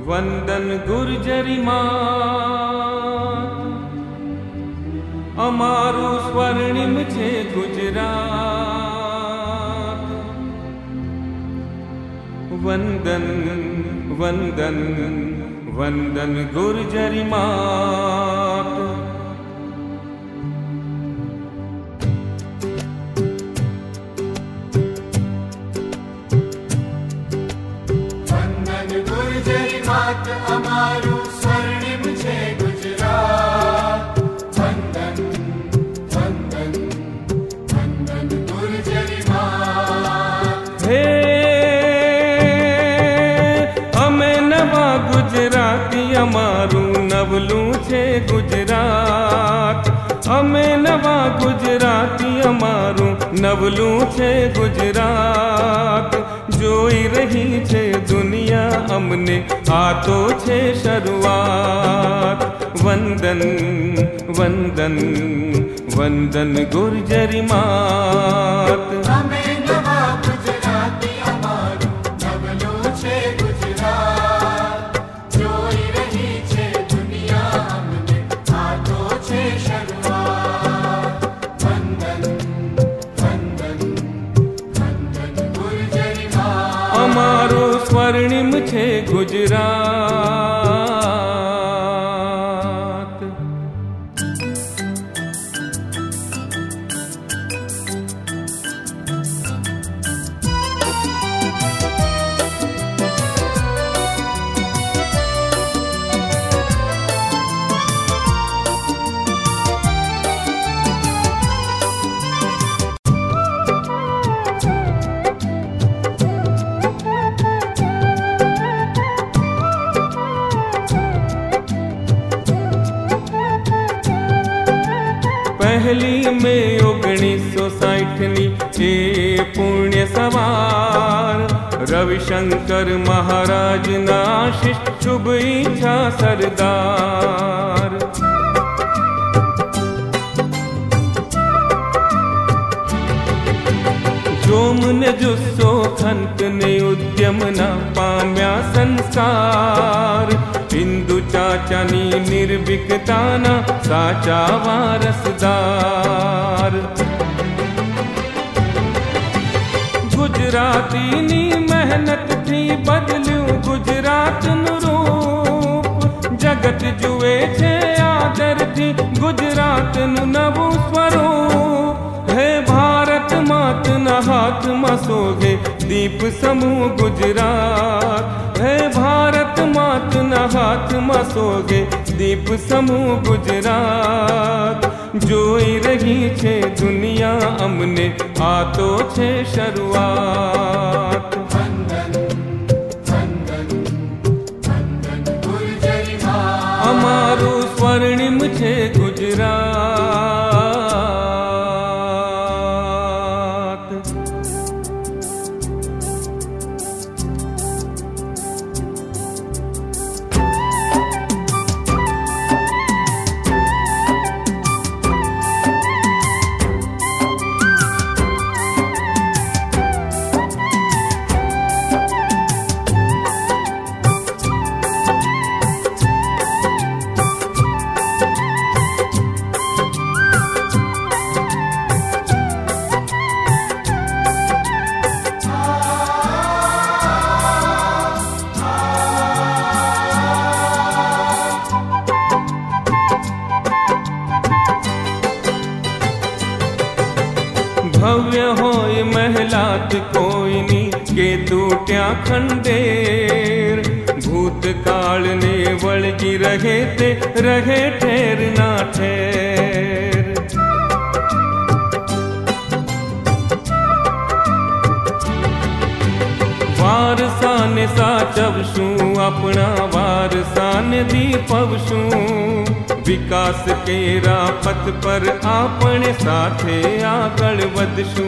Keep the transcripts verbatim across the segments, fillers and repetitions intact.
वंदन गुर्जरी मात, अमारू स्वर्णिम छे गुजरात। वंदन वंदन वंदन गुर्जरी मात। अमारू स्वर्णिम छे गुजरात। वंदन वंदन वंदन गुर्जरी मात। हे अमे नवा गुजराती, अमारू नवलू छे गुजरात। अमे नवा गुजराती, अमारू नवलू छे गुजरात। जोई रही छे दुनिया अमने आ तो छे शरुआत। वंदन वंदन वंदन गुर्जरी मात। अमे नवा गुजराती, अमारू नवलू छे गुजरात। जोई रही छे दुनिया अमने आ तो छे शरुआत। वंदन वंदन वंदन गुर्जरी मात। अमारू स्वर्णिम छे गुजरात। पहली में ओगनीस सौ साठ नी ए पुण्य सवार। रविशंकर महाराज ना आशीष शुभ इच्छा सरदार। जोम ने जुस्सो खंत ने उद्यम ना पाम्या संस्कार। हिंदू चाचानी निर्भीकताना साचा वारसदार। गुजरातीनी मेहनत थी बदल्यू गुजरात नु रूप। जगत जुए छे आदर थी गुजरात नु नवू स्वरूप। हे भारत मात ना हाथ में सोगे दीप समूह गुजरात। हे भारत मात ना हाथ में सोगे दीप समूह गुजरात। जोई रही छे दुनिया अमने आ तो छे शरुआत। वंदन वंदन वंदन गुर्जरी मात। अमारू स्वर्णिम छे गुजरात। भव्य होय महलात कोई नी के टूट्या खंडेर। भूतकाल ने वळगी रहे ते रहे ठेर ना ठेर। वारसाने साचवशू अपना वारसाने दीपवशू। विकास केरा पथ पर आपणे साथे आगळ वधशू।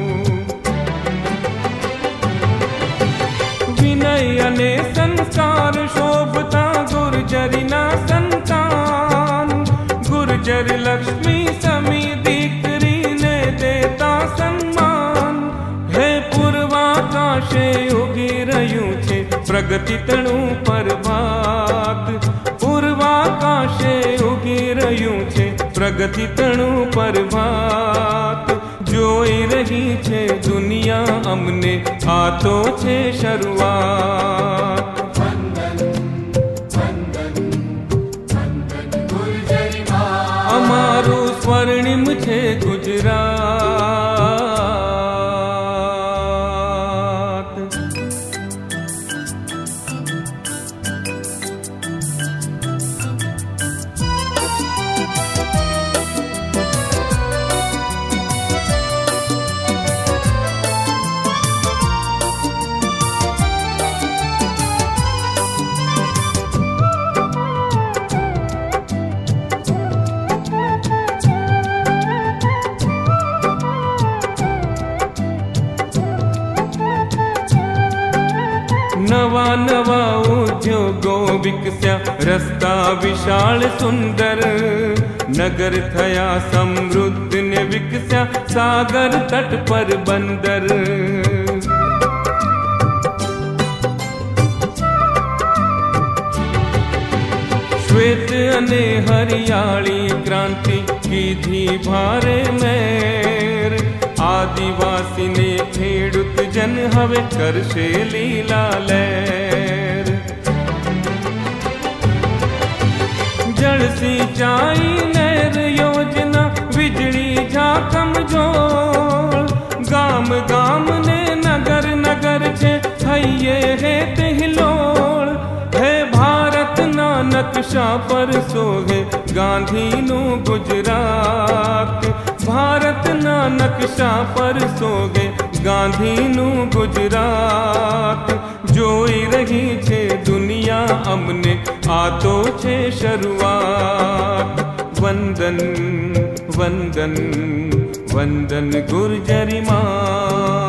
विनय अने संस्कार शोभता गुर्जरीना संतान। गुर्जर लक्ष्मी समी दीकरीने देता सम्मान। हे पुरवा પૂર્વાકાશે ઉગી રહ્યું છે પ્રગતિ તણું પર્વત, પૂર્વાકાશે ઉગી રહ્યું છે પ્રગતિ તણું પર્વત, જોઈ રહી છે દુનિયા અમને આ તો છે શરૂઆત. અમારું સ્વર્ણિમ છે ગુજરાત. નવા નવા ઉદ્યોગો વિકસ્યા, રસ્તા વિશાળ સુંદર, નગર થયા સમૃદ્ધ ને વિકસ્યા સાગર તટ પર બંદર. શ્વેત અને હરિયાળી ક્રાંતિ કીધી ભારે મેર, આદિવાસીને ખેડૂત જન હવે કરશે લીલા લહેર. જળ સિંચાઈ નહેર યોજના, વીજળી ઝાકમ જોળ, ગામ ગામ ને નગર નગર છે હૈયે હેત હિલોળ. હે ભારતના નકશા પર સોહે ગાંધીનું ગુજરાત, ભારતના નકશા પર સોગે ગાંધીનું ગુજરાત, જોઈ રહી છે દુનિયા અમને આ તો છે શરૂઆત. વંદન વંદન વંદન ગુર્જરી માં.